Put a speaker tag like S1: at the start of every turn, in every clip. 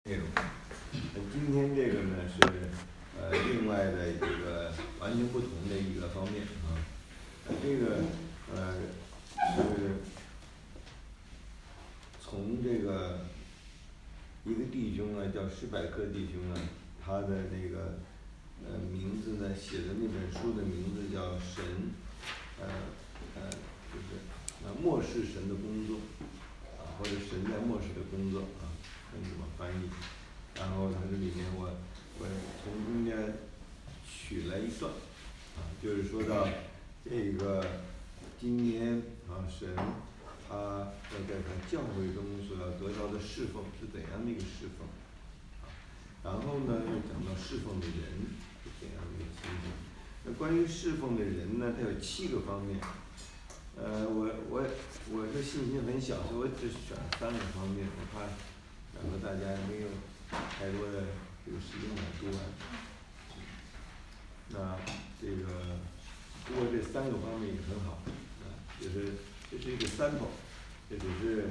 S1: 内容。今天这个呢是另外的一个完全不同的一个方面啊。这个是从这个一个弟兄啊，叫施百克弟兄啊，他的那个名字呢写的那本书的名字叫神，就是漠视神的工作啊，或者神在漠视的工作啊，看怎么翻译。然后它这里面我从中间取了一段啊，就是说到这个今年啊神他在他教会中所要得到的侍奉是怎样的一个侍奉啊，然后呢又讲到侍奉的人是怎样的一个情景。那关于侍奉的人呢，它有7个方面。我是信心很小，所以我只选了3个方面，我怕然后大家没有太多的这个时间来读完。那这个不过这3个方面也很好啊，就是这是一个sample，这只是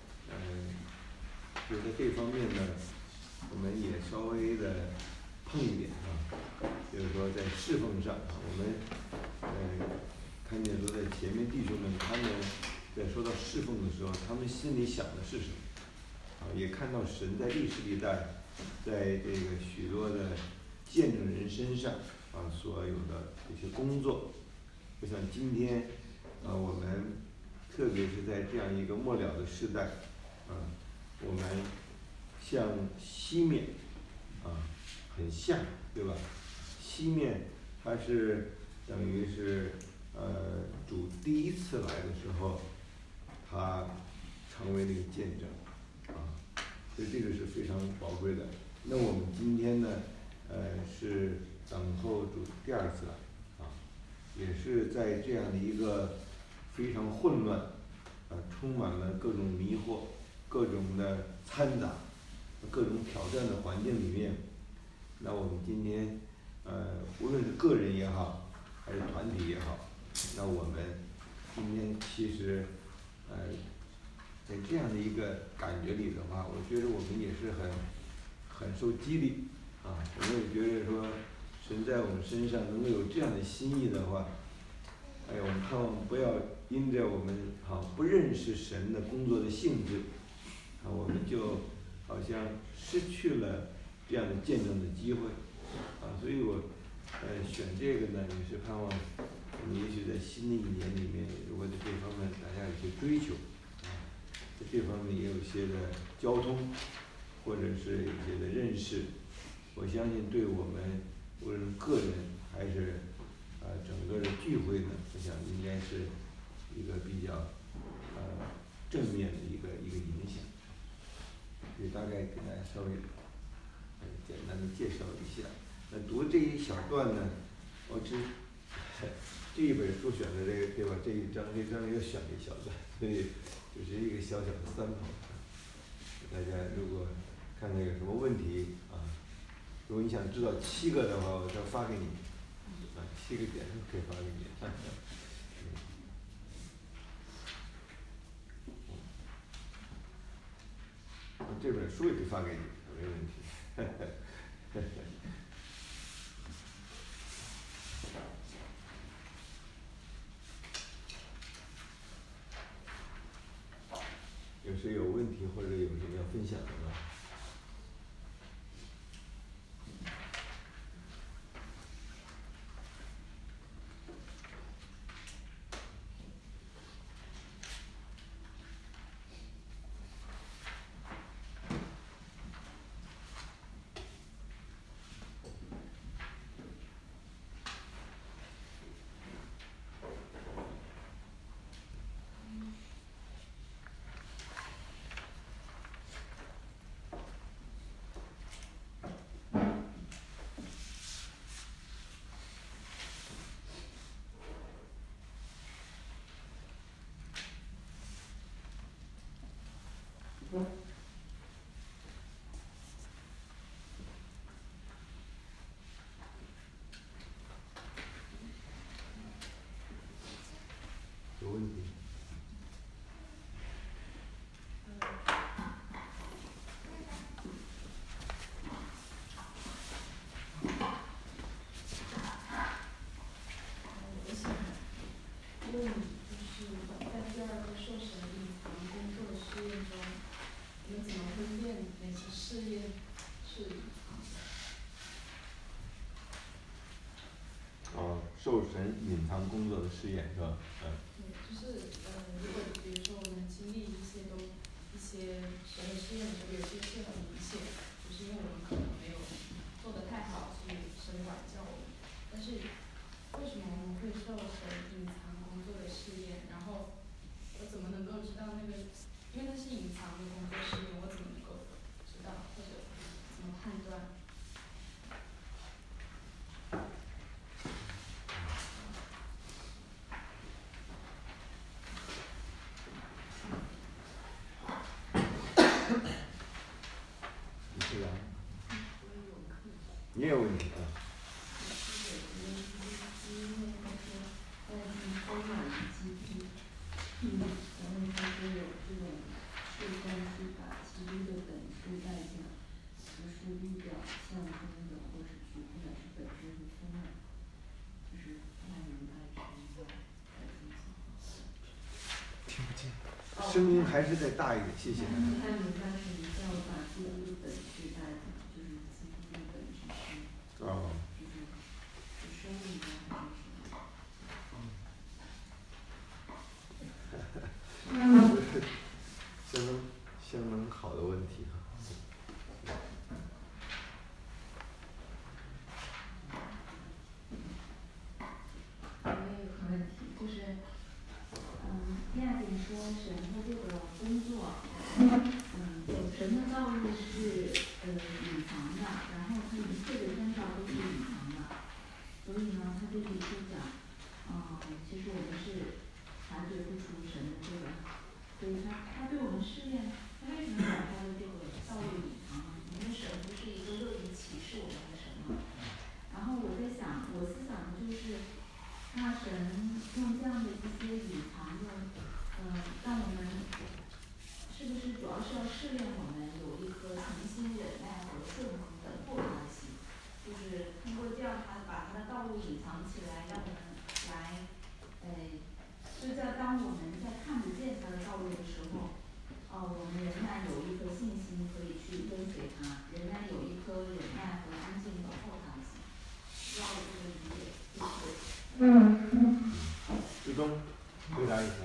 S1: 就是在这方面呢，我们也稍微的碰一点啊，就是说在侍奉上啊，我们看见说在前面弟兄们他们在说到侍奉的时候，他们心里想的是什么啊，也看到神在历史历代在这个许多的见证人身上啊所有的这些工作。就像今天啊，我们特别是在这样一个末了的时代啊，我们像西面啊很像，对吧？西面它是等于是主第一次来的时候，他成为那个见证啊，所以这个是非常宝贵的。那我们今天呢是等候主第2次来啊，也是在这样的一个非常混乱充满了各种迷惑、各种的掺杂、各种挑战的环境里面，那我们今天无论是个人也好，还是团体也好，那我们今天其实在这样的一个感觉里的话，我觉得我们也是很受激励啊，我们也觉得说神在我们身上能够有这样的心意的话，我们盼望不要因着我们不认识神的工作的性质啊，我们就好像失去了这样的见证的机会啊，所以我选这个呢也是盼望我们也许在新的一年里面，如果在这方面大家有些追求啊，在这方面也有些的交通，或者是有些的认识，我相信对我们无论个人还是整个的聚会呢，我想应该是一个比较正面的一个影响。所以大概给大家稍微简单的介绍一下。那读这一小段呢，我这一本书选的这个对吧？这一章又选了一小段，所以就是一个小小的sample。大家如果看看有什么问题啊，如果你想知道7个的话，我再发给你啊，7个点可以发给你。这本书也可以发给你，没问题。有谁有问题或者有什么要分享的吗？ 受神隐藏工作的试验，是吧？
S2: 对，就是如果比如说我们经历一些神的试验的时候，有些是很明显，就是因为我们可能没有做得太好，所以神管教我们。但是为什么我们会受神隐藏工作的试验？然后我怎么能够知道那个？因为那是隐藏的工作试验，我怎么能够知道或者怎么判断？
S1: 你是吧？你也有问题啊？
S3: 然后他说有这种事关司法其中的本质代价，不是预表象征的，或是局部的，是本身的丰满，就是外人爱神的
S1: 听不见，声音还是再大一点，谢谢。
S3: 不太明白什么叫把基督的本质代价，就是基督的本质是，就是生命的还是什么？
S1: 相当好的问题哈。
S4: 我也有个问题，就是，第二点说神的这个工作，神的道路是隐藏的，然后他一切的征兆都是隐藏的，所以呢，他这里就讲，其实我们是察觉不出神的这个，所以他对我们试验，他为什么把他的这个道路隐藏呢？因为神不是一个乐于启示我们的神吗？然后我在想，我思想的就是，那神用这样的一些隐藏的，让我们是不是主要是要试炼我们有一颗诚心忍耐和顺服的拓宽性？就是通过这样他把他的道路隐藏起来，让我们来，就在当我们在看不见他的道路的时候，我们仍然有一颗信心可以去跟随他，仍然有一颗忍耐和安静的后抗性。不知道我这个理解对不对？
S1: 志忠，回答一下。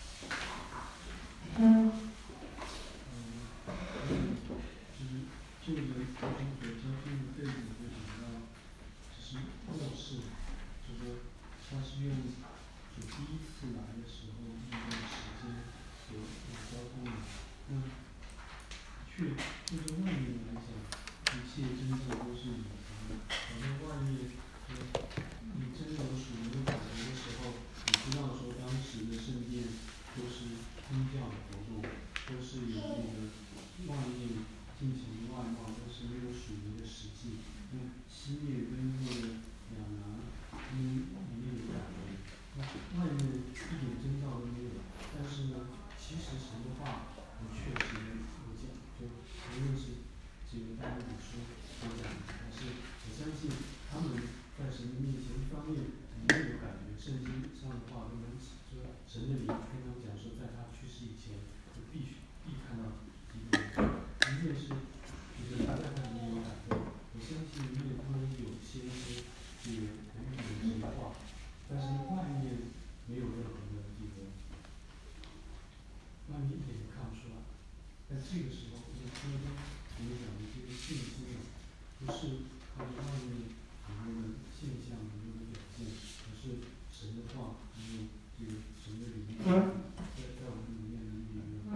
S5: 这个高中所教训的背景就讲到，只是末世，就说他是用就第一次来的时候那段时间所交通的，那确就是外面来讲，一切真正都是隐藏的，反正外面你真有属灵的感觉的时候，你知道说当时的圣殿都是宗教的活动，都是有那个外面进行外貌，都是那个属灵的实际。那西面跟那个两南，里面有感觉，那外面一点征兆都没有。但是呢，其实神的话，我确实有讲，就无论是这个大家书所讲的，还是我相信他们在神的面前，一方面你也有感觉，圣经上的话跟他们说，神的灵跟他们讲说，在他去世以前，就必看到基督。一面是就是大家看里面有感动，我相信里面他们有些这个古语的神话，但是外面没有任何的这个，外面一点也看不出来。在这个时候，我们刚刚我们讲的这个信心啊，不是靠着外面很多的现象、很多的表现，而是神的话，还有这个神的灵在我们里面能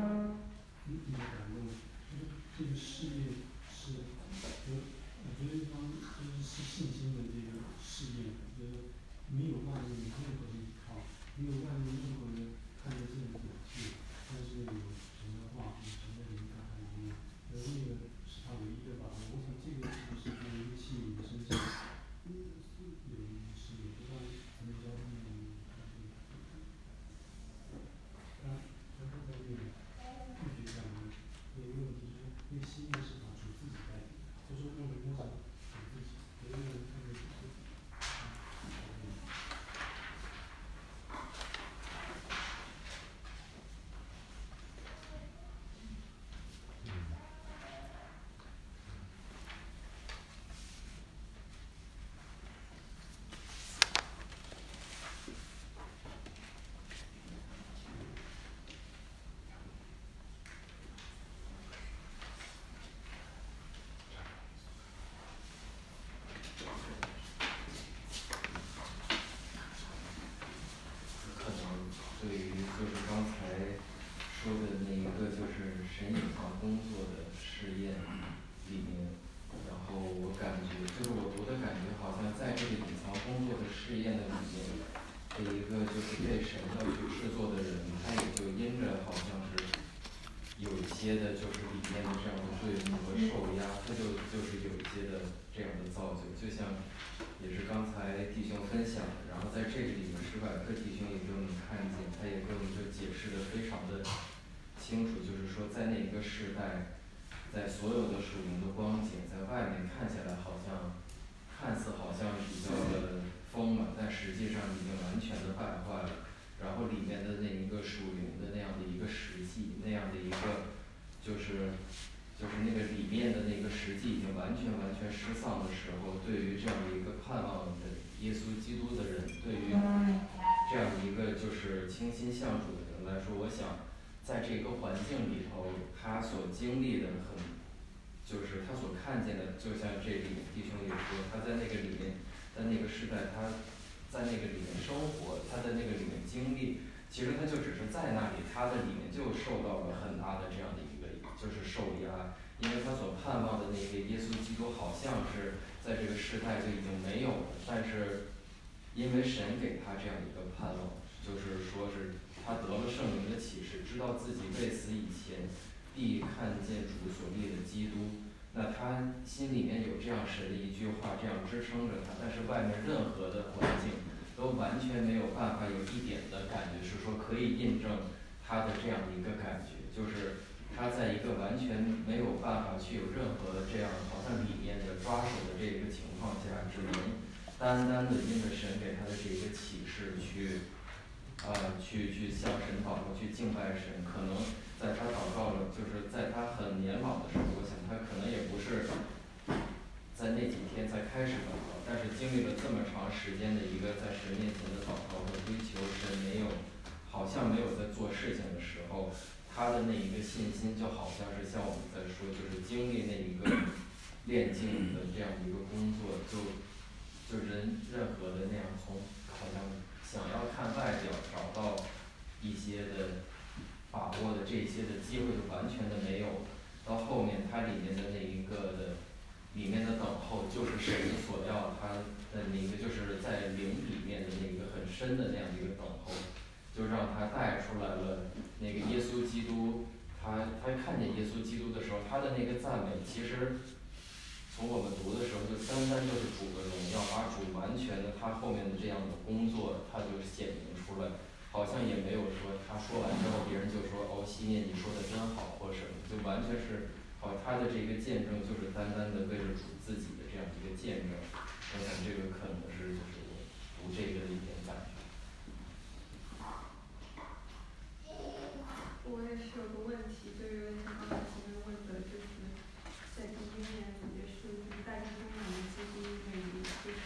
S6: 的一个就是被神要去制作的人，他也就因着好像是有一些的就是里面的这样的对比和受压，他就是有一些的这样的造就，就像也是刚才弟兄分享的，然后在这个里面施百克弟兄也给我们看见，他也给我们就解释的非常的清楚，就是说在那个时代，在所有的属灵的光景，在外面看起来好像看似好像比较的丰满，但实际上已经完全的败坏了。然后里面的那一个属灵的那样的一个实际，那样的一个就是那个里面的那个实际已经完全失丧的时候，对于这样的一个盼望的耶稣基督的人，对于这样一个就是倾心向主的人来说，我想在这个环境里头，他所经历的就是他所看见的，就像这里弟兄也说，他在那个里面，在那个时代，他在那个里面生活，他在那个里面经历，其实他就只是在那里，他的里面就受到了很大的这样的一个就是受压，因为他所盼望的那个耶稣基督好像是在这个时代就已经没有了，但是因为神给他这样一个盼望，就是说是他得了圣灵的启示，知道自己未死以前必看见主所立的基督。那他心里面有这样神的一句话，这样支撑着他，但是外面任何的环境都完全没有办法有一点的感觉是说可以印证他的这样的一个感觉，就是他在一个完全没有办法去有任何的这样好像里面的抓手的这个情况下，只能单单的因着神给他的这个启示去向神祷告，去敬拜神，可能在他祷告了，就是在他很年老的时候，我想他可能也不是在那几天才开始祷告，但是经历了这么长时间的一个在神面前的祷告和追求，神好像没有在做事情的时候，他的那一个信心就好像是像我们在说，就是经历那一个炼净的这样的一个工作，就任何的那样从好像想要看外表找到一些的把握的这些的机会就完全的没有，到后面它里面的那一个的里面的等候，就是神所要他的那个就是在灵里面的那个很深的那样的一个等候，就让他带出来了那个耶稣基督，他看见耶稣基督的时候，他的那个赞美其实。从我们读的时候，就单单就是主的荣耀，把主完全的他后面的这样的工作，他就显明出来，好像也没有说他说完之后，别人就说哦，希念你说的真好或什么，就完全是他的这个见证就是单单的为了主自己的这样一个见证，我想这个可能是就是我读这个的一点感觉。
S2: 我也是有个问题，就有点像刚才前面问的，就是在第一面也是带着丰满的基督那里，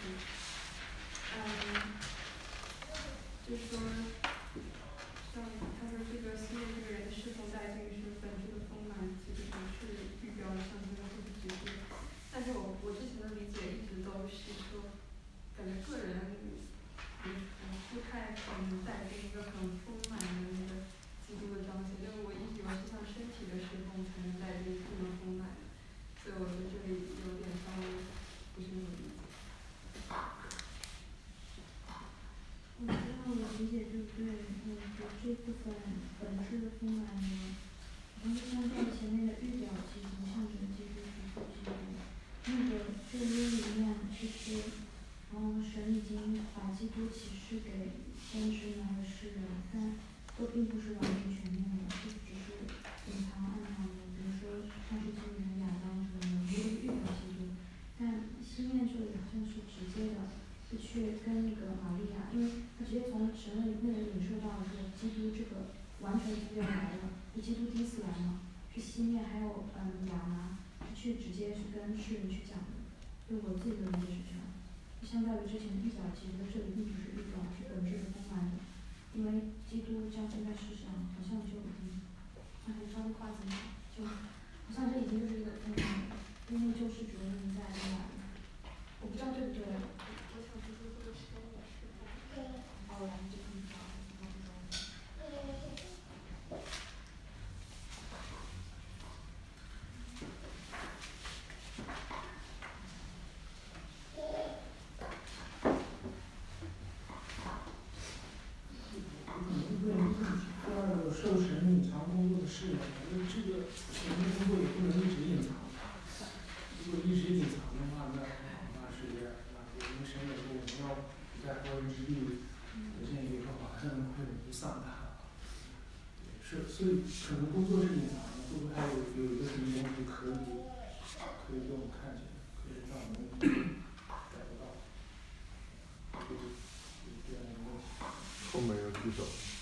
S2: 就是说，像他说这个思念这个人的侍奉带进是本质的丰满，其实是预表的象征的这个基督。但是我之前的理解一直都是说，感觉个人不太可能带进一个很丰满的那个基督的彰显，就是我一直以为是像身体的侍奉才能带进这么丰满的，所以我觉得这里有点稍微不是那么理解。
S4: 我知道我理解对不对？这部分本质的丰满呢，然后相对前面的预表基督象征基督是属基督，那个旧约里面其实，神已经把基督启示给先知们和世人，但都并不是完全全面的，就只是隐藏暗藏的，比如说创世纪里面亚当什么的，都是预表基督，但西面这里好像是直接的。是去跟那个玛利亚，因为他直接从神的那里领受到了说，基督这个完全就要来了，是基督第一次来嘛，是西面还有亚拿，是去直接是跟世人去讲的，就我自己的理解是这样，相较于之前的预表，其实这里并不是预表，是本质的丰满的，因为基督降生在世上，好像就稍微画几下，就好像这已经就是一个丰满的，因为救世主已经在来了，我不知道对不对。
S5: 上谈。是，所以可能工作是隐藏的，会不会还有一个什么东西可以给我们看见，可以让我们找得到，有这样一个问题。
S1: 后面有举手。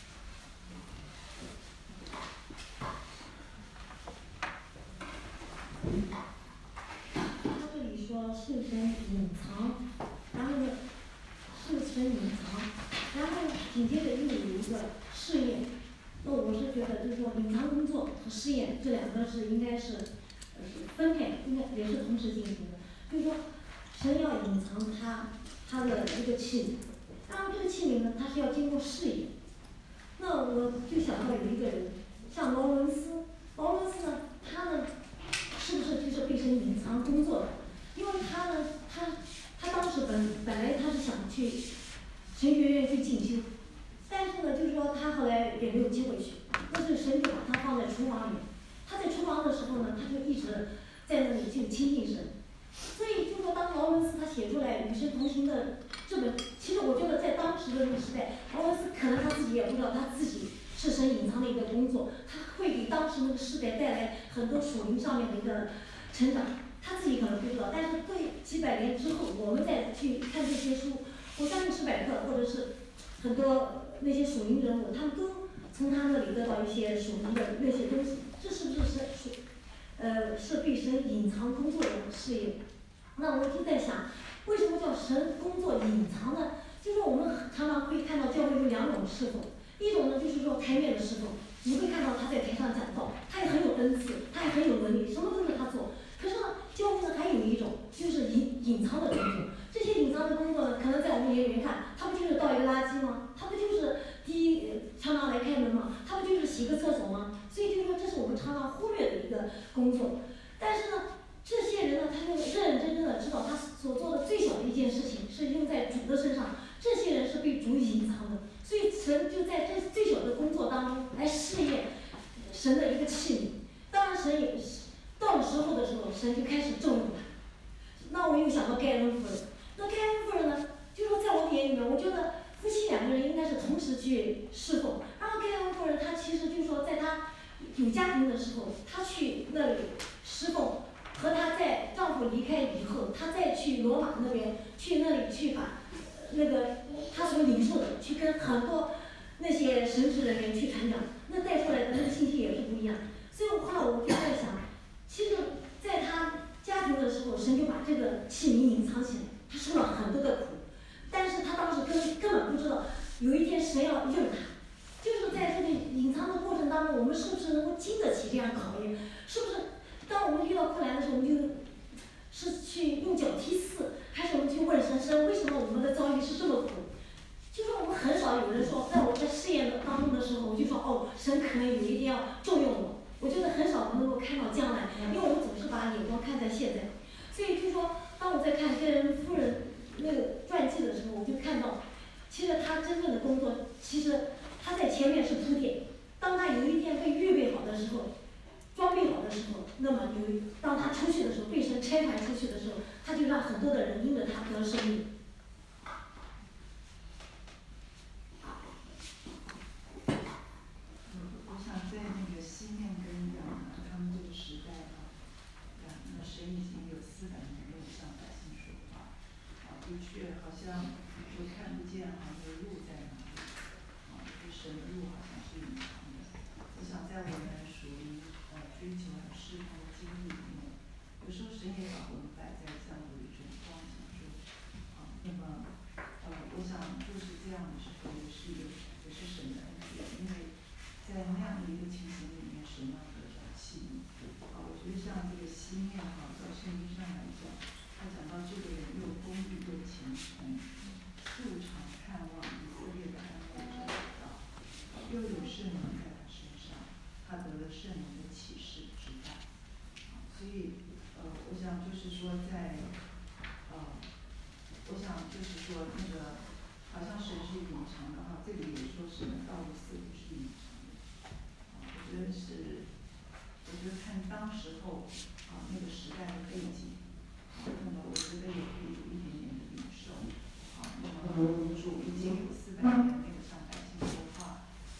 S7: 他这里说是神隐藏，然后呢是神隐藏，然后紧接着又有一个试验。那我是觉得就是说隐藏工作和试验这两个是应该是分开，应该也是同时进行的。就是说神要隐藏他的一个器皿，当然这个器皿呢它是要经过试验。那我就想到有一个人，像劳伦斯呢，他呢是不是就是被神隐藏工作的？因为他呢，他当时本来他是想去神学院去进修，但是呢，就是说他后来也没有机会去，但是神就把他放在厨房里。他在厨房的时候呢，他就一直在那里去亲近神。所以就说当劳伦斯他写出来《与神同行》的这本，其实我觉得在当时的那个时代，劳伦斯可能他自己也不知道他自己是神隐藏的一个工作，他会给当时那个时代带来很多属灵上面的一个成长，他自己可能不知道。但是对几百年之后，我们再去看这些书，我相信史百克或者是很多那些属灵人物，他们都从他那里得到一些属灵的那些东西。这是不是是被神隐藏工作的事业？那我就在想，为什么叫神工作隐藏呢？就是我们常常会看到教会有两种侍奉，一种呢就是说台面的侍奉，你会看到他在台上讲道，他也很有恩赐，他也很有能力，什么都是他做。可是呢，教会呢还有一种就是隐藏的工作，这些隐藏的工作呢，可能在我们眼里面看，他不就是倒一个垃圾吗？他不就是常常来开门吗？他不就是洗个厕所吗？所以就是说，这是我们常常忽略的一个工作。但是呢，这些人呢，他就认认真真的知道他所做的最小的一件事情是用在主的身上，这些人是被主隐藏的，所以神就在这最小的工作当中来试验神的一个器皿。当然，神也到了时候的时候，神就开始重用他。那我又想到盖恩夫人，那盖恩夫人呢，就是说在我眼里面，我觉得夫妻两个人应该是同时去侍奉。然后盖恩夫人她其实就是说，在她有家庭的时候，她去那里侍奉。和她在丈夫离开以后，她再去罗马那边，去那里去把那个她所领受的，去跟很多那些神职人员去传讲，那带出来的那个信息也是不一样。所以后来我就在想，其实在她家庭的时候，神就把这个器皿隐藏起来，她受了很多的苦，但是她当时根本不知道，有一天神要用她。就是在这个隐藏的过程当中，我们是不是能够经得起这样考验？是不是？当我们遇到困难的时候，我们就是去用脚踢刺，还是我们去问神，为什么我们的遭遇是这么苦？就是我们很少有人说，在我在试验当中的时候，我就说哦，神可能有一天要重用我。我觉得很少能够看到将来，因为我们总是把眼光看在现在。所以就说，当我在看盖恩夫人那个传记的时候，我就看到，其实她真正的工作，其实她在前面是铺垫，当她有一天被预备好的时候。装备好的时候，那么当他出去的时候，被神差派出去的时候，他就让很多的人因着他得生命。
S3: 我想在那个西面跟他们这个时代那神已经有400年没有向百姓说话，的确好像就看不见那个路在哪里，这神的路好像是隐藏的。我想在我们属灵追求和释放的经历里面，有时候神也把我们摆在这样的一种光景中，那么我想就是这样的时候也是神的恩典，因为在那样的一个情形里面，神要得着器皿。我觉得像这个西面在圣经上来讲，他讲到这个人又公义又虔诚，素常盼望以色列的安慰找不到，又有圣灵在他身上。他得了圣灵的启示之道，所以我想就是说我想就是说那个好像神是隐藏的这里也说神的道路似乎是隐藏的，我觉得看当时候那个时代的背景，那么我觉得也可以有一点点的领受，那么主已经有400年没有向百姓说话，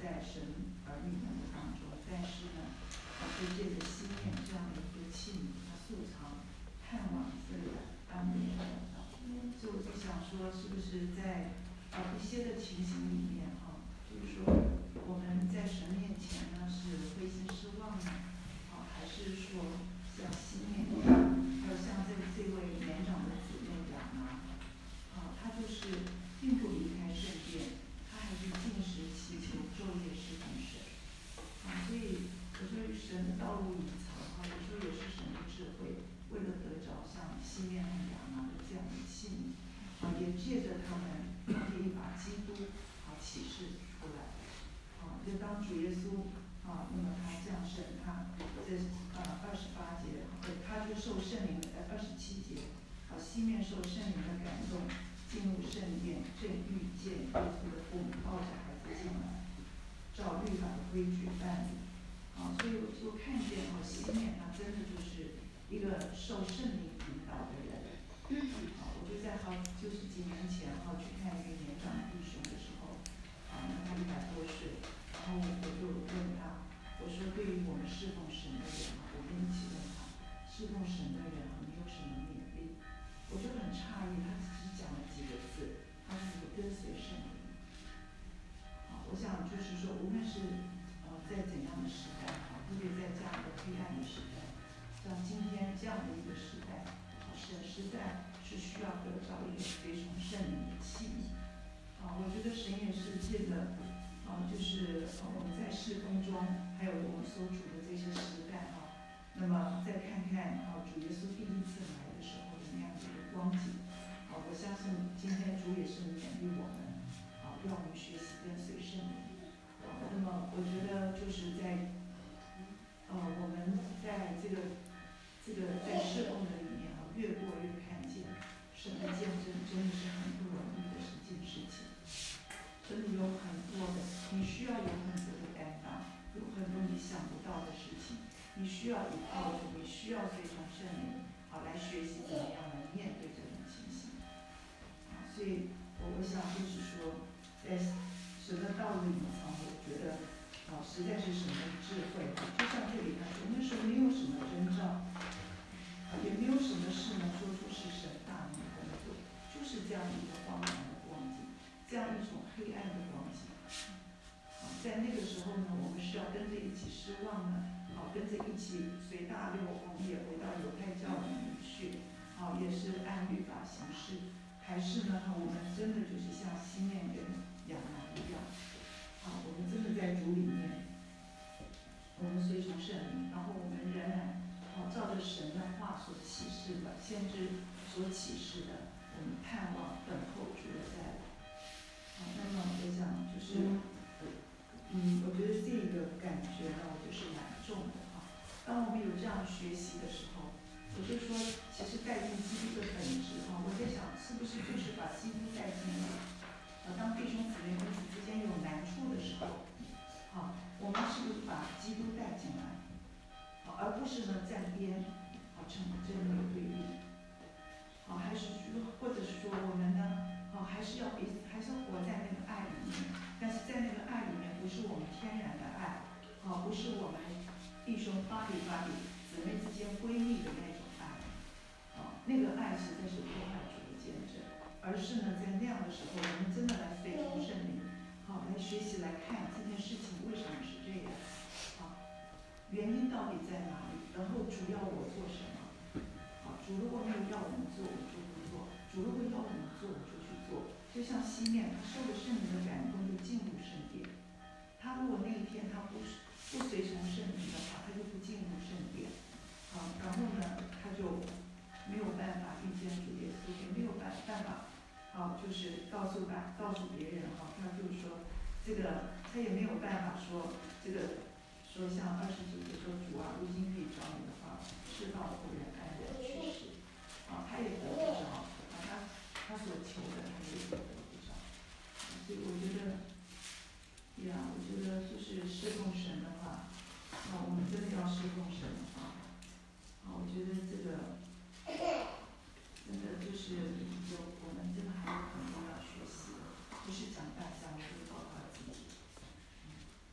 S8: 在神儿女们的当中，但是呢，就借着心念这样的一个器皿，它素常盼望这个安慰的祷告。所以我就想说，是不是在一些的情形里面就是说我们在神面前呢是灰心失望呢，还是说像西面一样，还有像这位年长的姊妹讲呢，他就是并不离开圣殿，他还是禁食祈求昼夜侍奉神。所以有时候神的道路隐藏有时候也是神的智慧，为了得着像西面和亚拿的这样的器皿，也借着他们可以把基督启示出来。就当主耶稣那么他降生，他这28节，他就受圣灵的27节，西面受圣灵的感动，进入圣殿，正遇见耶稣的父母抱着孩子进来，照律法的规矩办理。所以我就看见西面他真的就是一个受圣灵引导的人。我就在就是几年前去看一个年长的弟兄的时候，那他100多岁，然后我就问他，我说对于我们侍奉神的人我跟一起问他，侍奉神的人你有什么勉励？我就很诧异，他只讲了几个字，他是跟随圣灵。我想就是说，无论是在怎样的时代特别在这样的黑暗的时代，像今天这样的一个时代，神实在是需要得到一个随从圣灵的器皿。我觉得神也是借着就是我们在事工中，还有我们所处的这些时代那么再看看主耶稣第一次来的时候的那样的一个光景。我相信今天主也是勉励我们让我们学习跟随圣灵。那么我觉得就是在我们在这个在事工的里面越过越看见神的见证真的是很不容易的一件事情。真的有很多的，你需要有很多的担当，有很多你想不到的事情，你需要依靠主，你需要随从圣灵来学习怎么样来面对这种情形。所以我想就是说，在神的道路里我觉得实在是神的智慧。就像这里他说，那时候没有什么征兆，也没有什么事能说出是神大能的工作，就是这样一个荒凉的光景，这样一种黑暗的光景。在那个时候呢，我们是要跟着一起失望呢，跟着一起随大流，我们也回到犹太教里面去，也是按律法行事，还是呢，我们真的就是像西面跟亚拿一样，我们真的在主里面，我们随从圣灵，然后我们仍然照着神的话所启示的，先知所启示的，我们盼望等候主的再来。那么我想就是，我觉得这个感觉呢，我就是蛮重的当我们有这样学习的时候，我就说，其实带进基督的本质我在想，是不是就是把基督带进来？当弟兄姊妹彼此之间有难处的时候，我们是不是把基督带进来？而不是呢站边，成真理对立。还是说，或者是说我们呢，还是要活在那个爱里面，但是在那个爱里面不是我们天然的爱，不是我们弟兄巴比姊妹之间闺蜜的那种爱，那个爱实在是破坏主的见证，而是呢在那样的时候，我们真的来随从圣灵，来学习来看这件事情为什么是这样，原因到底在哪里，然后主要我做什么。主如果没有要我们做，我们就不做；主如果要我们做，我就去做。就像西面，他受了圣灵的感动，就进入圣殿。他如果那一天他不随从圣灵的话，他就不进入圣殿。然后呢，他就没有办法遇见主耶稣，也没有办法，就是告诉别人他就是说这个他也没有办法说这个说像29节说主如今可以找你的话，世道的妇人安然去世。他也得不着，他所求的他也得不着。所以我觉得就是侍奉神的话，我们真的要侍奉神的话，我觉得这个真的就是我们真的还有很多要学习的，不是讲大家，我就包括自己。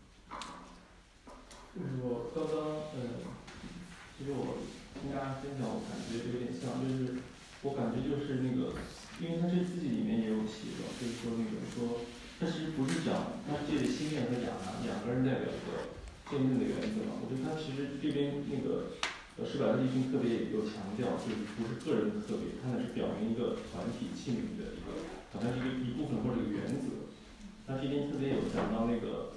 S5: 就是我刚刚其实我听大家分享，我感觉有点像，就是我感觉就是那个，因为他这自己里面也有写的，就是说那个说，他其实不是讲，他这里心念和雅两个人代表一个见证的原则嘛。我觉得他其实这边那个施百利勋特别有强调，就是不是个人的特别，他那是表明一个团体器皿的一个，好像是一部分或者一个原则。他这边特别有讲到那个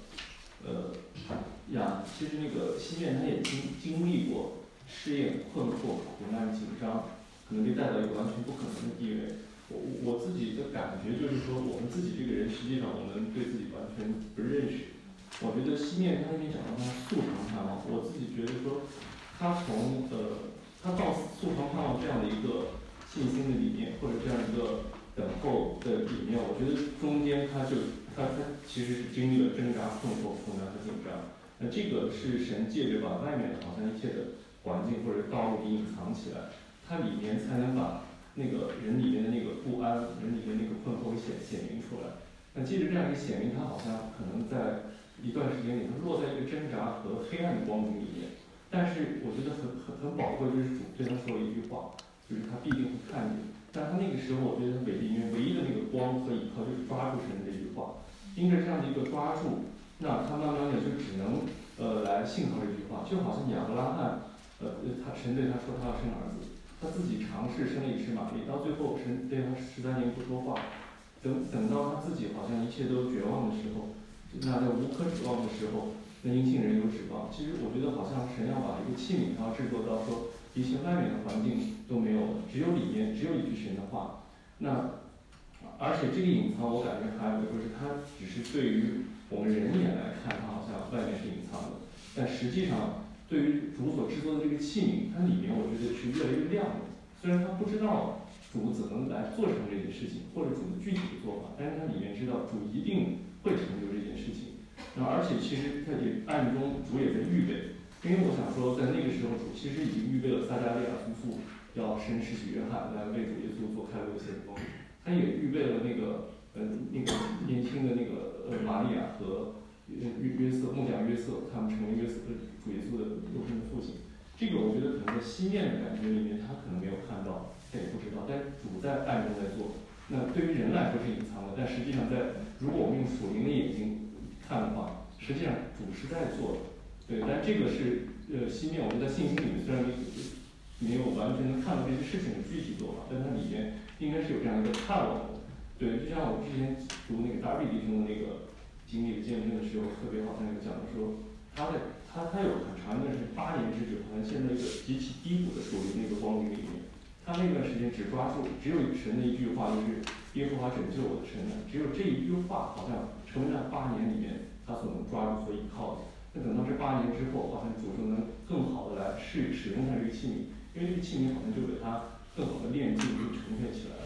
S5: 其实那个心念他也经历过试验、困惑、苦难、紧张，可能被带到一个完全不可能的地位。我自己的感觉就是说，我们自己这个人，实际上我们对自己完全不认识。我觉得西面他那边讲到他速成盼望，我自己觉得说，他到速成盼望这样的一个信心的里面，或者这样一个等候的里面，我觉得中间他其实是经历了挣扎、困惑、苦难和紧张。那这个是神借着把外面的好像一切的环境或者道路给隐藏起来，它里面才能把那个人里面的那个不安、人里面那个困惑给显明出来。那借着这样一个显明，它好像可能在一段时间里，它落在一个挣扎和黑暗的光景里面。但是我觉得很宝贵，就是主对他说了一句话，就是他必定会看见。但他那个时候，我觉得他里面唯一的那个光和依靠就是抓住神这句话。因着这样的一个抓住，那他慢慢的就只能来信靠这句话，就好像亚伯拉罕，神对他说他要生儿子，他自己尝试生了一只玛丽，到最后神对他13年不说话，等到他自己好像一切都绝望的时候，那在无可指望的时候，那因信人有指望。其实我觉得好像神要把一个器皿，他要制作到说一切外面的环境都没有了，只有里面只有一句神的话。那而且这个隐藏，我感觉还有一个就是，它只是对于我们人眼来看，它好像外面是隐藏的，但实际上对于主所制作的这个器皿，它里面我觉得是越来越亮的。虽然他不知道主怎么来做成这件事情，或者主的具体的做法，但是他里面知道主一定会成就这件事情。而且其实他也暗中主也在预备，因为我想说，在那个时候主其实已经预备了撒加利亚夫妇要生施洗约翰来为主耶稣做开路的先锋。他也预备了那个年轻的那个玛利亚和约瑟木匠约瑟，他们成为主耶稣的肉身的父亲。这个我觉得可能在西面的感觉里面，他可能没有看到，他也不知道，但主在暗中在做。那对于人来说是隐藏的，但实际上如果我们用属灵的眼睛看的话，实际上主是在做的。对，但这个是西面，我们在信心里面虽然没有完全能看到这些事情的具体做法，但它里面应该是有这样一个盼望的。对，就像我之前读那个达比弟兄的那个经历的见证的时候，特别好像有讲的说，他有很长一段是8年之久，好像陷在一个极其低谷的属灵那个光景里面。他那段时间只抓住只有神的一句话，就是耶和华拯救我的神呢，只有这一句话，好像成为那8年里面他所能抓住所依靠的。那等到这8年之后，好像主就能更好的来使用他这个器皿，因为这个器皿好像就给他更好的炼净，就呈现起来了。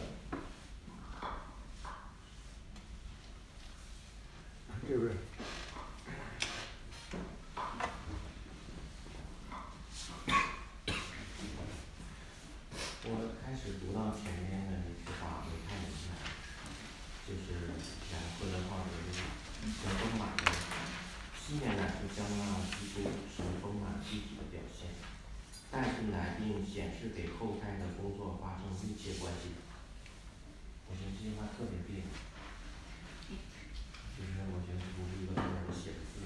S1: 这边。
S9: 我开始读到前面的一句话没看明白，就是然后的话神丰满的，西面乃是将那基督神丰满具体的表现，但是乃并显示给后代的工作发生密切关系。我觉得这句话特别别扭，就是我觉得不是一个中国人写的字，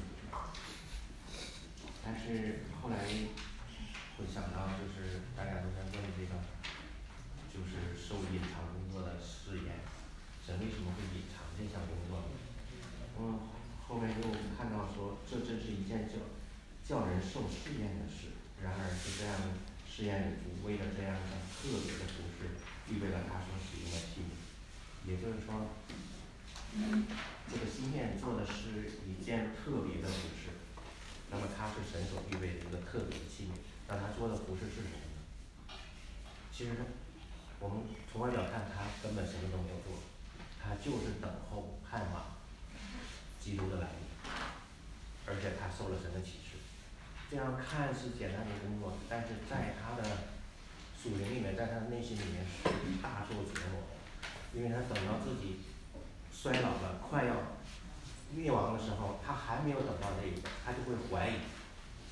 S9: 但是后来会想到，就是大家都在问这个，就是受隐藏工作的誓言，神为什么会隐藏这项工作呢？后面又看到说，这真是一件叫人受试验的事。然而是这样的试验里，主为了这样的特别的服饰，预备了他所使用的器皿。也就是说，这个西面做的是一件特别的服饰，那么它是神所预备的一个特别的器皿。那他做的服饰是什么呢？其实我们从外表看，他根本什么都没有做，他就是等候盼望基督的来临，而且他受了神的启示。这样看似简单的工作，但是在他的属灵里面，在他的内心里面是大受折磨的，因为他等到自己衰老了，快要灭亡的时候，他还没有等到这一个，他就会怀疑，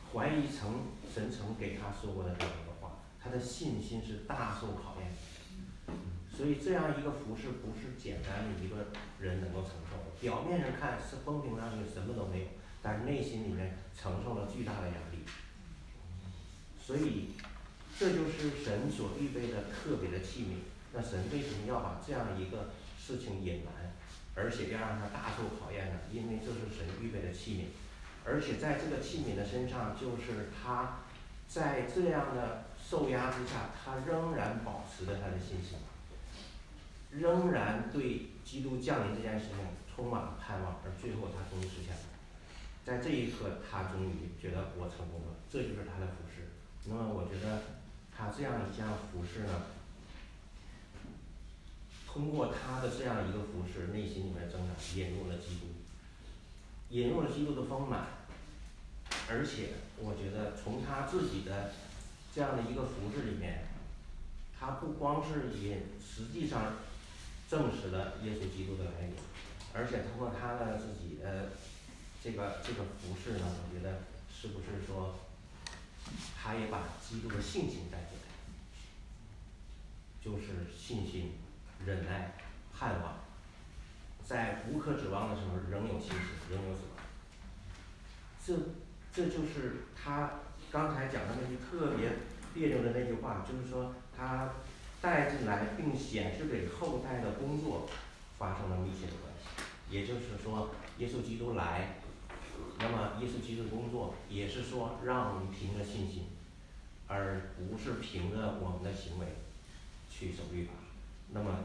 S9: 怀疑神曾给他说过的这样一个话，他的信心是大受考验。所以这样一个服饰不是简单的一个人能够承受的。表面上看是风平浪静，什么都没有，但是内心里面承受了巨大的压力。所以这就是神所预备的特别的器皿。那神为什么要把这样一个事情隐瞒，而且要让他大受考验呢？因为这是神预备的器皿，而且在这个器皿的身上，就是他在这样的受压之下，他仍然保持着他的信心，仍然对基督降临这件事情充满了盼望，而最后他终于实现了。在这一刻，他终于觉得我成功了，这就是他的服饰。那么我觉得他这样一项服饰呢，通过他的这样一个服饰，内心里面增长，引入了基督，引入了基督的丰满。而且我觉得从他自己的这样的一个服饰里面，他不光是实际上证实了耶稣基督的来临，而且通过他的自己的这个服饰呢，我觉得是不是说他也把基督的性情带进来，就是信心、忍耐、盼望，在无可指望的时候仍有信心，仍有指望。这就是他刚才讲的那句特别别扭的那句话，就是说他带进来并显示给后代的工作发生了密切的关系。也就是说，耶稣基督来，那么耶稣基督的工作也是说让我们凭着信心，而不是凭着我们的行为去守律法。那么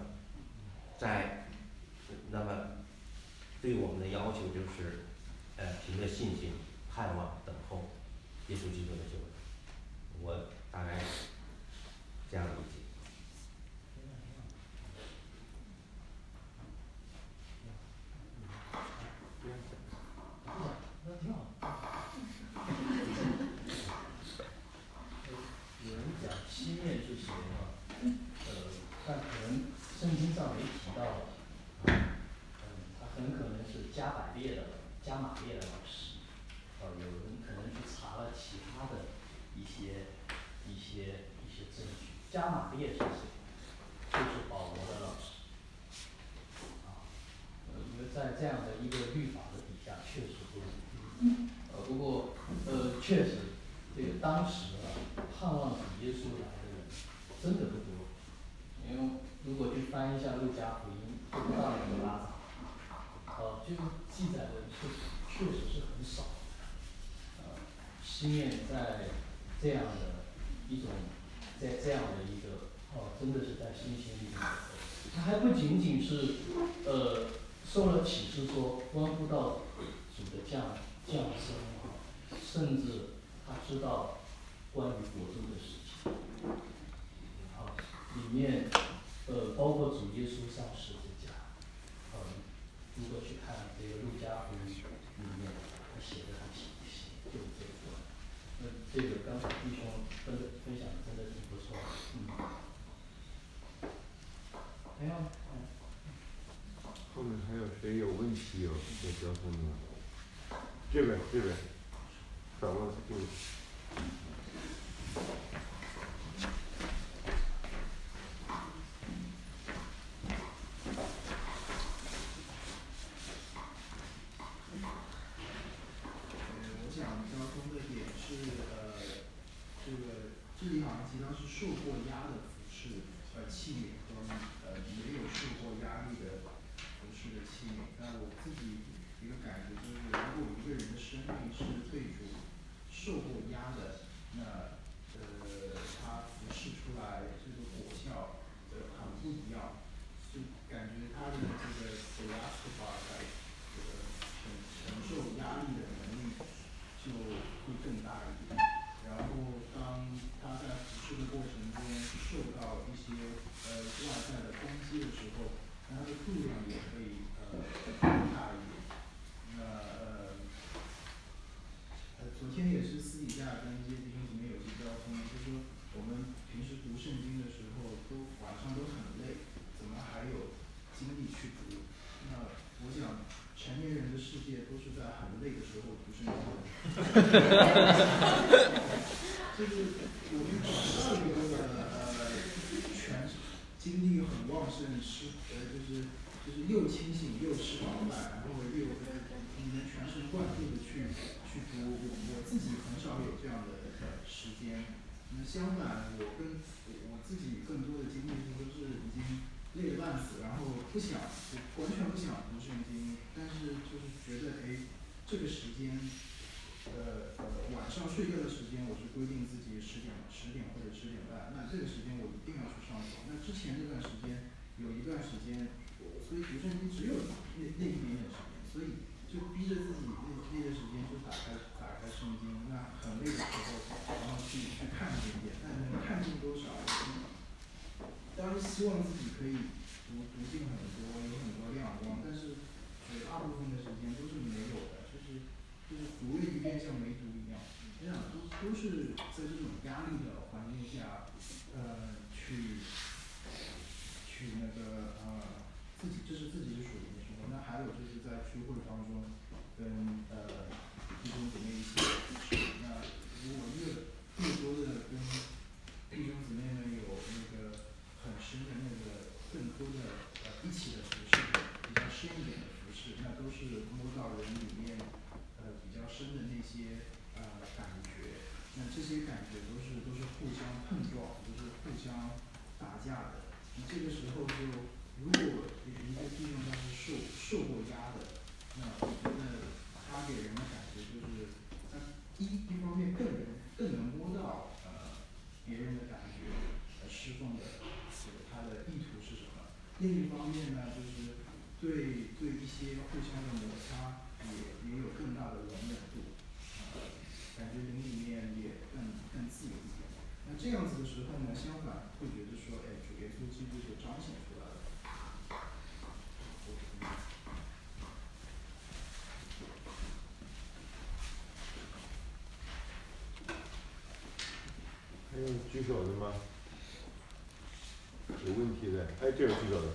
S9: 对我们的要求就是凭着信心盼望等候耶稣基督的救恩。我大概这样理解。
S5: 那挺好。有人讲西面是谁呢？但可能圣经上没提到。他很可能是加玛列的老师。有人可能去查了其他的一些证据。加玛列是谁？就是保罗的老师。因为在这样的一个律法的底下，确实不容易。不过确实，这个当时盼望主耶稣来的人真的不多。因为如果去翻一下路加福音，就不到一个拉撒，这个记载的确实是很少。西面在这样的一个真的是在信心里面，他还不仅仅是受了启示说关乎到主的降生甚至他知道关于国度的事情。里面包括主耶稣上十字架。如果去看这个路加福音里面，他写的很细，就是这个。这个刚才弟兄分享的真的挺不错的。还有
S1: 后面还有谁有问题有在交通吗？这边，找个
S10: 我想交通的点是这个里好像提到是受过压的服饰器皿和没有受过压力的服饰的器皿。那我自己一个感觉就是，如果一个人的生命是对主受过压的，那他服侍出来这个果效很不一样，就感觉他的这个解压处罚来承受压力的能力就会更大一点。然后当他在服侍的过程中受到一些外在的攻击的时候，那他的度量也会更大一点。昨天也是私底下跟一些弟兄姊妹有些交通，就说我们平时读圣经的时候晚上都很累，怎么还有精力去读？那我想成年人的世界都是在很累累的时候读圣经。就是我们早上有全精力很旺盛，就是又清醒又吃饱饭，然后又你能全神贯注的去读。我自己很少有这样的时间。那相反，我自己更多的经历都是已经累得半死，然后完全不想读圣经，但是就是觉得这个时间。晚上睡觉的时间，我是规定自己10点或者10点半，那这个时间我一定要去上床。那之前这段时间有一段时间，所以读圣经只有那一点点时间，所以就逼着自己那个时间就打开圣经，那很累的时候，然后去看一点点，但能看进多少，当然希望自己可以读进很多，有很多亮光，但是绝大部分的时间都是没有的，就是读了一遍像没读一样，这样都是在这种压力的环境下，去那个这是自己的属灵生活。那还有就是在聚会当中跟弟兄姊妹一起服侍。那如果越多的跟弟兄姊妹们有那个很深的那个更多的一起的服侍，比较深一点的服侍，那都是摸到人里面。比较深的那些感觉，那这些感觉都是互相碰撞，都是互相打架的。那这个时候如果一个弟兄他是受过压的，那我觉得他给人的感觉就是他一方面更能摸到别人的感觉，侍奉的他的意图是什么。另一方面呢，就是对一些互相的摩擦。也有更大的容忍度，感觉灵里面也更自由一点。那这样子的时候呢，相反会觉得说，主耶稣基督就彰显出来了。
S1: 还有举手的吗？有问题的，这有举手的。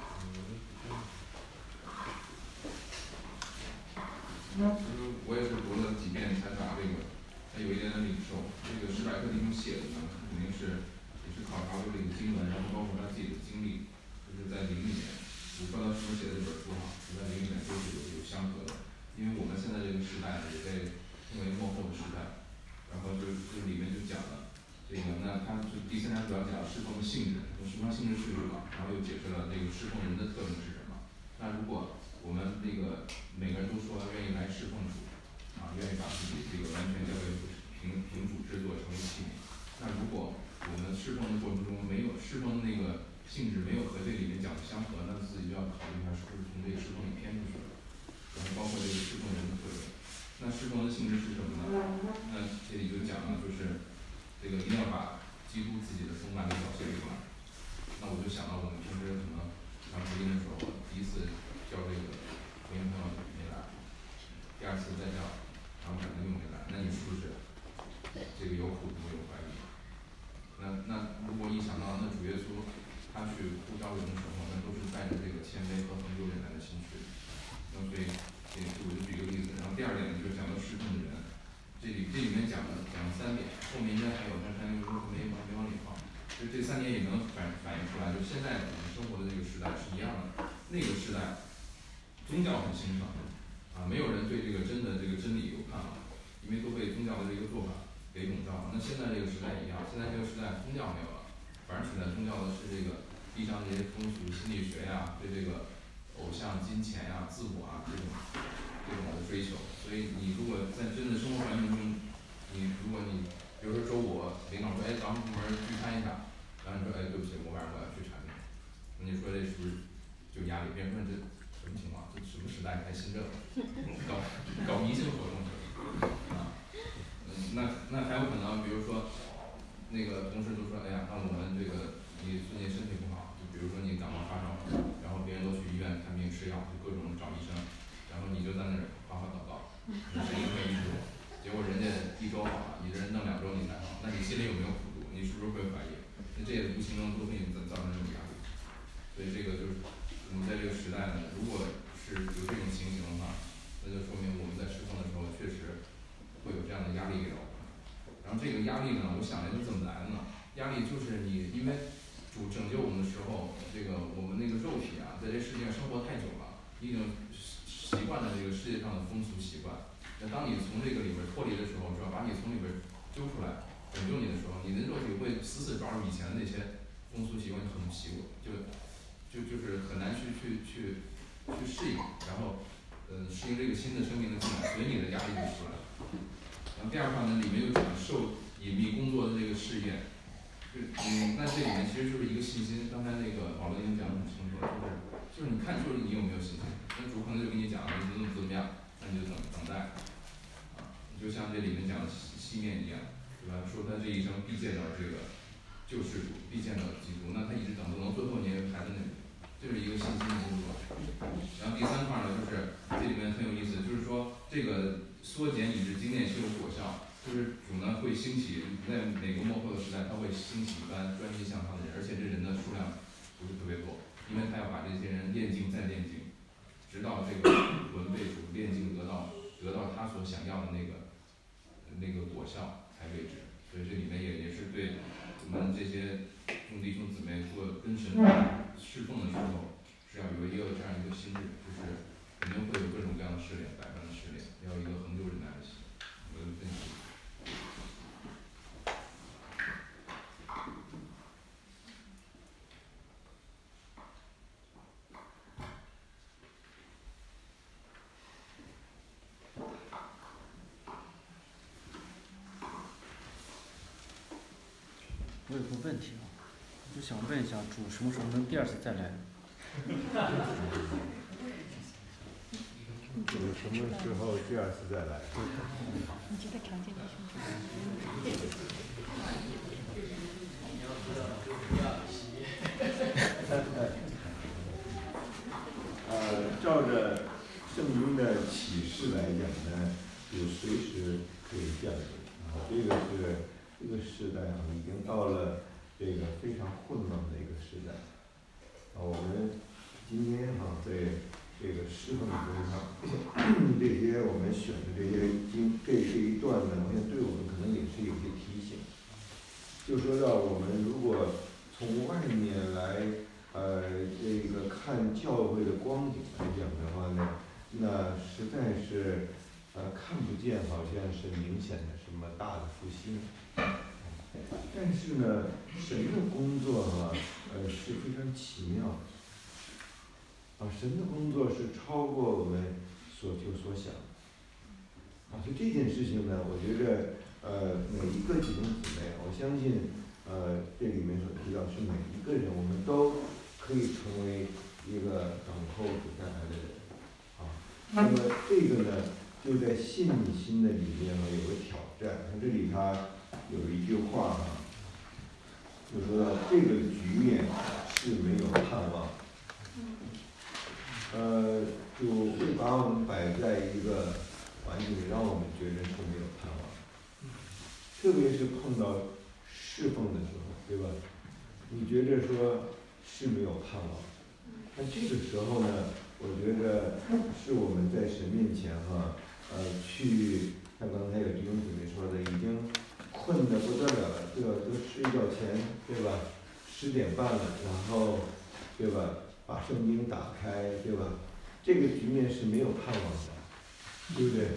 S11: 就是我也是读了几遍才把这个，他有一点点领受。这个施百克弟兄写的呢，肯定是也是考察过这个经文，然后包括他自己的经历，就是在灵里面。我不知道他是不是写的这本书哈，就在灵里面都是有相合的。因为我们现在这个时代呢，也被称为末后的时代，然后就里面就讲了这个，那他就第3章主要讲侍奉的性质，侍奉性质是什么，然后又解释了这个侍奉人的特征是什么。那如果我们每个人都说愿意来侍奉主，愿意把自己这个完全交给凭主制作成为器皿。那如果我们侍奉的过程中没有侍奉的那个性质没有和这里面讲的相合，那自己就要考虑一下是不是从这个侍奉里偏出去了。然后包括这个侍奉人的特征。那侍奉的性质是什么呢？那这里就讲了，就是这个一定要把基督自己的丰满给表现出来。那我就想到我们平时可能传福音的时候，第一次叫这个福音朋友没来，第2次再叫，然后可能又没来，那你是不是这个有苦读有怀疑？那如果一想到那主耶稣他去呼召人的时候，那都是带着这个谦卑和恒久忍耐的心去。那所以我就举个例子，然后第2点呢，就是讲到侍奉的人，这里面讲了3点，后面应该还有，但是又说没往里放。就这3点也能反映出来，就现在我们生活的这个时代是一样的。那个时代宗教很兴盛没有人对这个真理有看法，因为都被宗教的这个做法给笼罩了。那现在这个时代一样，现在这个时代宗教没有了，反而取代宗教的是这个地上这些风俗心理学呀，对这个偶像金钱呀自我这种的追求。所以你如果在真的生活环境中，如果你比如说周五领导说咱们部门聚餐一下，然后你说对不起，我晚上我要去产品，那你说这是不是就压力？别人说这什么情况？这什么时代还信这个？搞迷信活动那还有可能，比如说那个同事都说，那我们这个你最近身体不好，就比如说你感冒发烧，然后别人都去医院看病吃药，就各种找医生，然后你就在那儿夸夸祷告，谁也没医治我，结果人家1周好了，你这人弄2周你才好，那你心里有没有苦毒？你是不是会怀疑？那这也无形中都给你造成这种压力。所以这个就是我们在这个时代呢，如果是有这种情形的话，那就说明我们在侍奉的后这个压力呢，我想了，就怎么来的呢？压力就是你因为主拯救我们的时候，这个我们那个肉体啊，在这世界上生活太久了，你已经习惯了这个世界上的风俗习惯。那当你从这个里边脱离的时候，是吧？把你从里边揪出来，拯救你的时候，你的肉体会死死抓住以前的那些风俗习惯，就很习惯，就是很难去适应，然后适应这个新的生命的进来，所以你的压力就出来了。然后第二块呢，里面又讲受隐秘工作的这个试验，那这里面其实就是一个信心。刚才那个保罗已经讲得很清楚了，就是你看出你有没有信心，那主可能就跟你讲你怎么样，那你就等待，就像这里面讲的西面一样，对吧？说他这一生必见到这个救世主，必见到基督，那他一直等到最后你也排在那里，这是一个信心的工作。然后第三块呢，就是这里面很有意思，就是说这个缩减以致经验是有果效，就是主呢会兴起，在美国末后的时代，他会兴起一般专心向上的人，而且这人的数量不是特别多，因为他要把这些人炼净再炼净，直到这个魂被主炼净得到他所想要的那个果效才为止。所以这里面也是对我们这些众弟兄姊妹做跟神侍奉的时候，是要有一个这样一个心智，就是肯定会有各种各样的试炼，百般的试炼，要有一个恒久忍耐的心。我的分析。
S12: 我有个问题啊，就想问一下主什么时候能第二次再来？
S1: 主什么时候第二次再来？
S13: 你这个条件是什么？
S1: 照着圣经的启示来讲呢，就随时可以降临啊。这个时代啊，已经到了这个非常混乱的一个时代。我们今天在这个侍奉中上，这些我们选的这一段呢，我想对我们可能也是有些提醒。就说到我们如果从外面来这个看教会的光景来讲的话呢，那实在是看不见好像是明显的什么大的复兴。但是呢，神的工作是非常奇妙的，神的工作是超过我们所求所想就这件事情呢，我觉着每一个弟兄姊妹，我相信这里面所提到是每一个人，我们都可以成为一个等候主再来的人那么这个呢，就在信心的里面有个挑战。这里他有一句话就说这个局面是没有盼望，就会把我们摆在一个环境里，让我们觉得是没有盼望。特别是碰到侍奉的时候，对吧？你觉着说是没有盼望，那这个时候呢，我觉着是我们在神面前去像刚才有弟兄姊妹说的，已经困得不得了了，对吧？都睡觉前，对吧？10点半了，然后，对吧？把圣经打开，对吧？这个局面是没有盼望的，对不对？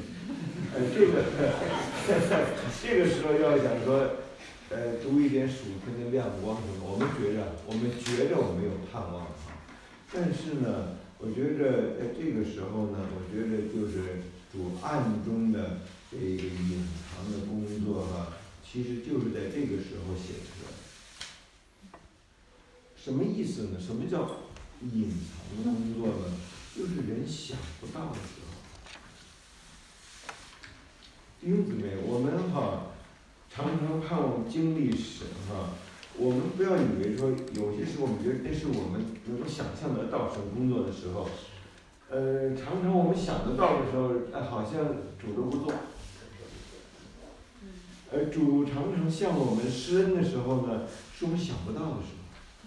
S1: 这个时候要想说，读一点属天的亮光什么，我们觉着我没有盼望但是呢，我觉着在这个时候呢，我觉着就是主暗中的这个隐藏的工作其实就是在这个时候显出来。什么意思呢？什么叫隐藏的工作呢？就是人想不到的时候。弟兄姊妹，我们常常盼望经历神我们不要以为说有些时候我们觉得这是我们能够想象得到神工作的时候，常常我们想得到的时候，好像主都不做。而主常常向我们施恩的时候呢，是我们想不到的时候。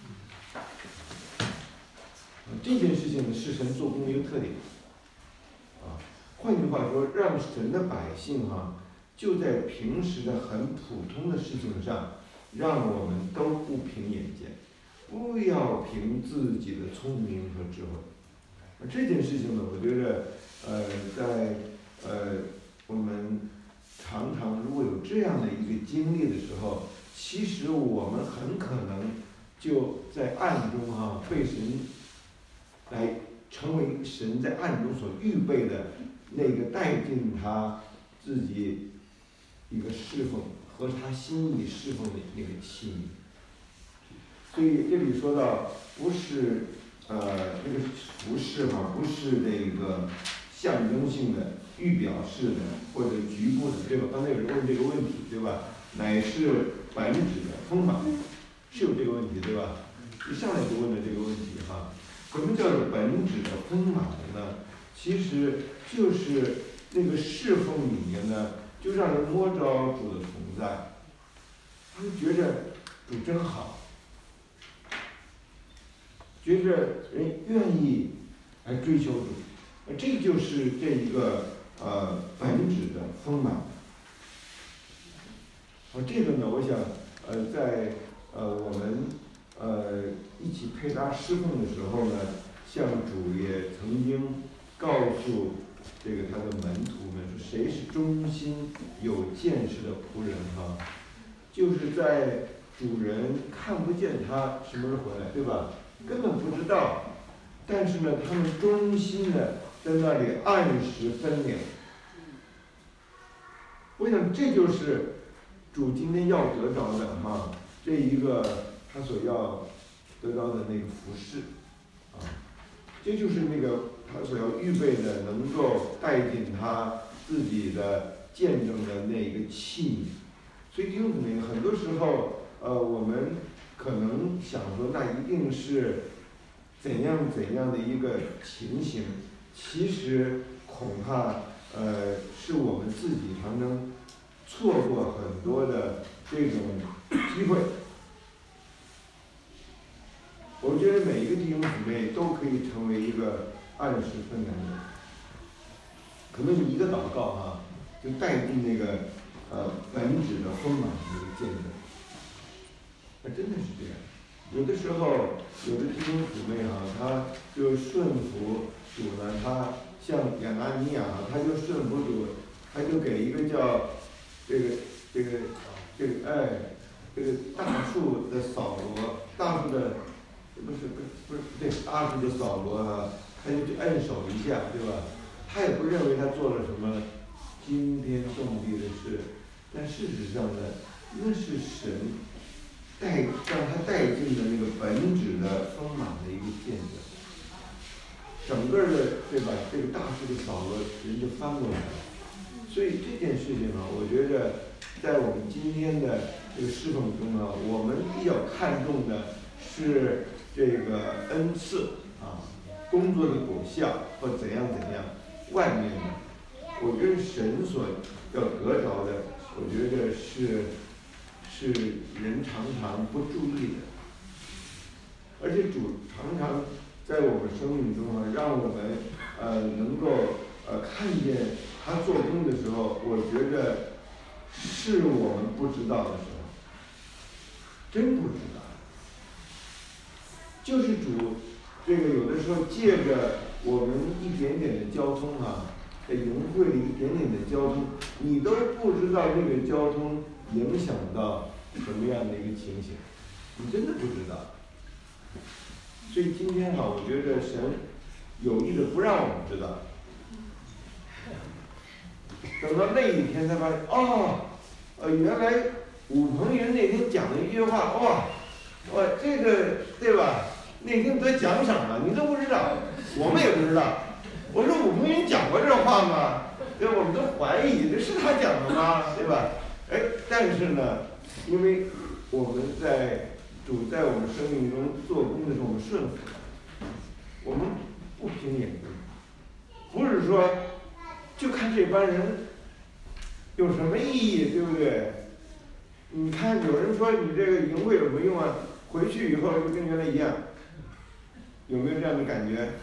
S1: 这件事情呢，是神做工的一个特点。换句话说，让神的百姓就在平时的很普通的事情上，让我们都不凭眼见，不要凭自己的聪明和智慧。这件事情呢，我觉得在我们常常如果有这样的一个经历的时候，其实我们很可能就在暗中被神来成为神在暗中所预备的那个带进他自己一个侍奉和他心意侍奉的那个器皿。所以这里说到不是这个服饰不是这个象征性的、预表式的或者局部的，对吧？刚才有人问这个问题，对吧？乃是本质的丰满，是有这个问题，对吧？一上来就问了这个问题什么叫做本质的丰满呢？其实就是那个侍奉里面呢，就让人摸着主的同在，他就觉着主真好，觉着人愿意来追求主，这就是这一个本质的丰满。这个呢，我想在我们一起配搭侍奉的时候呢，向主也曾经告诉这个他的门徒们说，谁是忠心有见识的仆人就是在主人看不见他什么时候回来，对吧？根本不知道，但是呢，他们忠心的在那里按时分粮。我想这就是主今天要得着的这一个他所要得到的那个服饰这就是那个他所要预备的，能够带进他自己的见证的那个器皿。所以弟兄姊妹，很多时候我们可能想说那一定是怎样的一个情形，其实恐怕是我们自己常常错过很多的这种机会。我觉得每一个弟兄姊妹都可以成为一个按时分粮的人，可能你一个祷告就带进那个本质的丰满的一个见证。真的是这样。有的时候，有的弟兄姊妹他就顺服主呢，他像亚拿尼亚他就顺服主，他就给一个叫这个大树的扫罗，大树的不是对，大树的扫罗他就去按手一下，对吧？他也不认为他做了什么惊天动地的事，但事实上呢，那是神让他带进的那个本质的丰满的一个见证。整个的对吧？这个大树的扫罗人就翻过来了。所以这件事情我觉得在我们今天的这个侍奉中我们比较看重的是这个恩赐工作的果效或怎样。外面呢，我觉得神所要得着的，我觉得是人常常不注意的，而且主常常在我们生命中让我们能够看见他做工的时候，我觉得是我们不知道的时候，真不知道。就是主这个有的时候借着我们一点点的交通在营会里一点点的交通，你都不知道这个交通影响到什么样的一个情形，你真的不知道。所以今天我觉得神有意的不让我们知道，等到那一天才发现原来武鹏云那天讲的一句话，这个对吧？那天得奖赏了，你都不知道，我们也不知道。我说武鹏云讲过这话吗？对，我们都怀疑这是他讲的吗？对吧？但是呢，因为我们主在我们生命中做工的时候，我们顺服，我们不凭眼光，不是说就看这帮人有什么意义，对不对？你看有人说你这个营会有什么用回去以后就跟原来一样，有没有这样的感觉？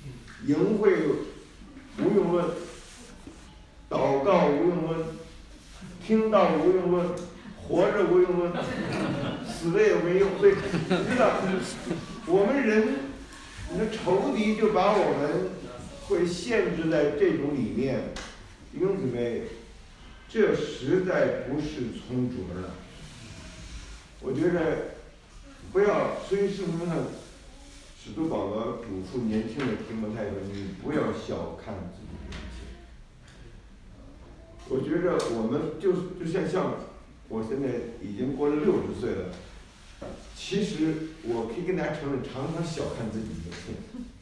S1: 营会无用论，祷告无用论， 听到无用论，活着无用论，死了也没用。所以知道我们人，你的仇敌就把我们会限制在这种里面。弟兄姊妹，这实在不是从主而来。我觉着不要，所以圣经上使徒保罗嘱咐年轻的提摩太说：“你不要小看自己的一切。”我觉着我们就像我现在已经过了60岁了，其实我可以跟大家承认，常常小看自己一切。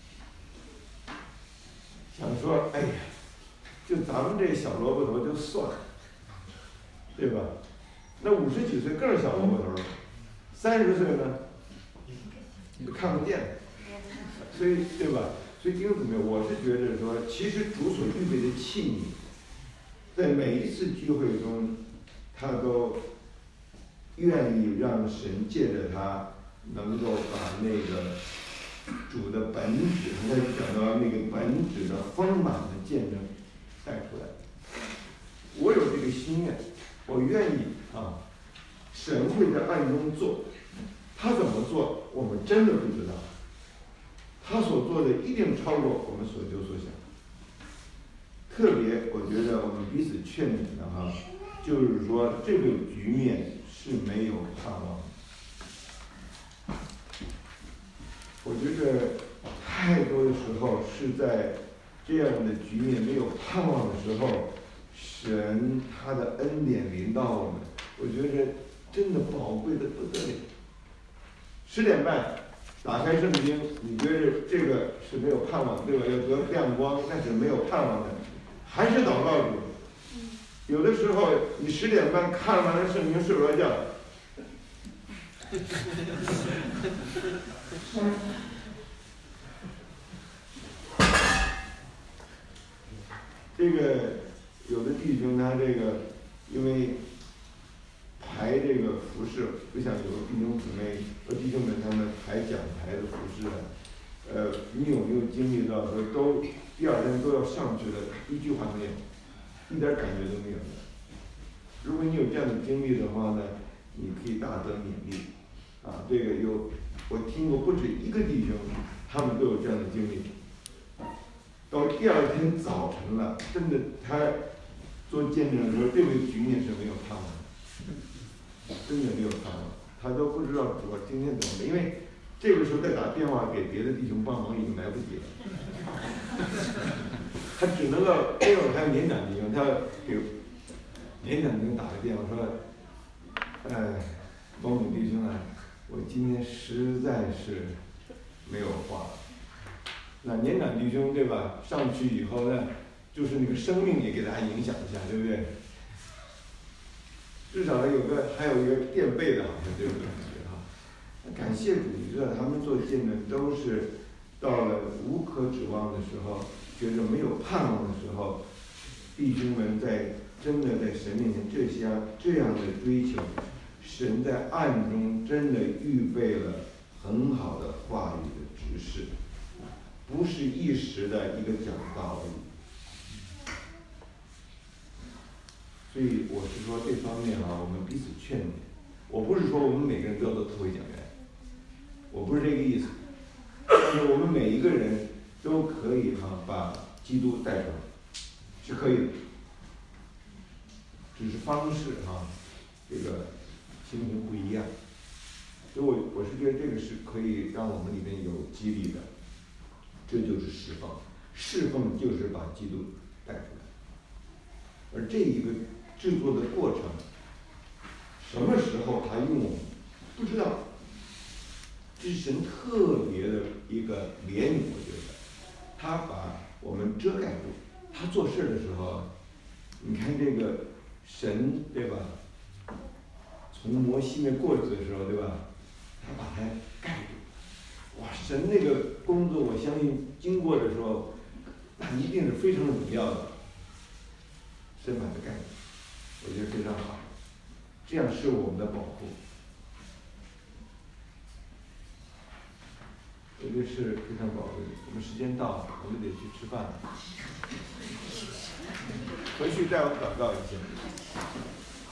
S1: 想说，哎呀，就咱们这小萝卜头就算了，对吧？那50几岁更是小萝卜头了，30岁呢，就看不见了。所以，对吧？所以弟兄姊妹，我是觉得说，其实主所预备的器皿，在每一次聚会中，他都愿意让神借着他，能够把那个主的本质，他讲到那个本质的丰满的见证带出来。我有这个心愿，我愿意啊，神会在暗中做，他怎么做，我们真的不知道。他所做的一定超过我们所求所想。特别，我觉得我们彼此劝勉的哈，就是说这个局面是没有盼望的。我觉得太多的时候是在这样的局面没有盼望的时候，神他的恩典临到我们，我觉得真的宝贵的不得了。10点半。打开圣经，你觉得这个是没有盼望，对吧？要得亮光，那是没有盼望的，还是祷告主。有的时候你10点半看完了圣经睡不着觉，这个有的弟兄他这个因为排这个服饰，不像有的弟兄姊妹和弟兄们他们排讲台的服饰啊，你有没有经历到说都第2天都要上去的，一句话没有，一点感觉都没有的？如果你有这样的经历的话呢，你可以大得勉励。啊，这个我听过不止一个弟兄，他们都有这样的经历。到第2天早晨了，真的他做见证的时候，这个局面是没有盼望的。真的没有盼望，他都不知道我今天怎么的，因为这个时候再打电话给别的弟兄帮忙已经来不及了，他只能够因为他年长弟兄，他给年长弟兄打个电话说，某某弟兄啊，我今天实在是没有话。那年长弟兄对吧？上去以后呢，就是那个生命也给大家影响一下，对不对？至少还有一个垫背的，好像这种感觉哈。感谢主，你知道他们做见证都是到了无可指望的时候，觉得没有盼望的时候，弟兄们真的在神面前这样的追求，神在暗中真的预备了很好的话语的指示，不是一时的一个讲道而已。所以我是说这方面啊，我们彼此劝勉。我不是说我们每个人都要做特会讲员，我不是这个意思。但是我们每一个人都可以把基督带出来，是可以的。只是方式这个情形不一样。所以我是觉得这个是可以让我们里面有激励的。这就是释放，释放就是把基督带出来。而这一个制作的过程，什么时候他用我们不知道，这是神特别的一个怜悯，我觉得他把我们遮盖住。他做事的时候，你看这个神对吧？从摩西那过去的时候对吧？他把它盖住。哇，神那个工作，我相信经过的时候，那一定是非常的荣耀的。神把它盖住，我觉得非常好，这样是我们的保护。我觉得是非常宝贵的。我们时间到了，我们得去吃饭了。回去带我们祷告一下。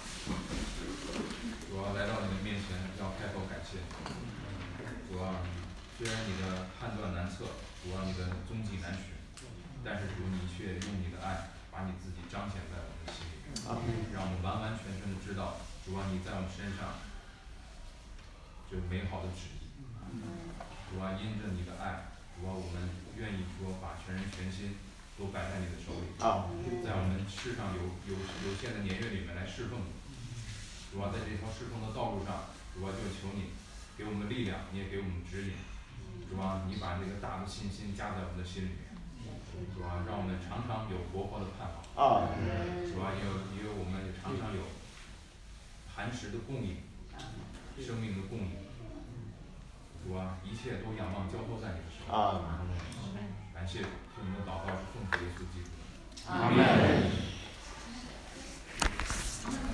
S11: 要来到你的面前，要开口感谢。主啊，虽然你的判断难测，主啊，你的踪迹难寻，但是主你却用你的爱把你自己彰显在我们的心里，让我们完完全全的知道，主啊，你在我们身上就美好的旨意。主啊，因着你的爱，主啊，我们愿意说把全人全心都摆在你的手里，在我们世上有限的年月里面来侍奉你。主啊，在这条侍奉的道路上，主啊，就求你给我们力量，你也给我们指引。主啊，你把这个大的信心加在我们的心里面。主啊，让我们常常有活泼的盼望。主啊，因为我们也常常有磐石的供应，生命的供应。主啊，一切都仰望交托在你的手里。感谢，听我们的祷告是奉主耶稣基督的。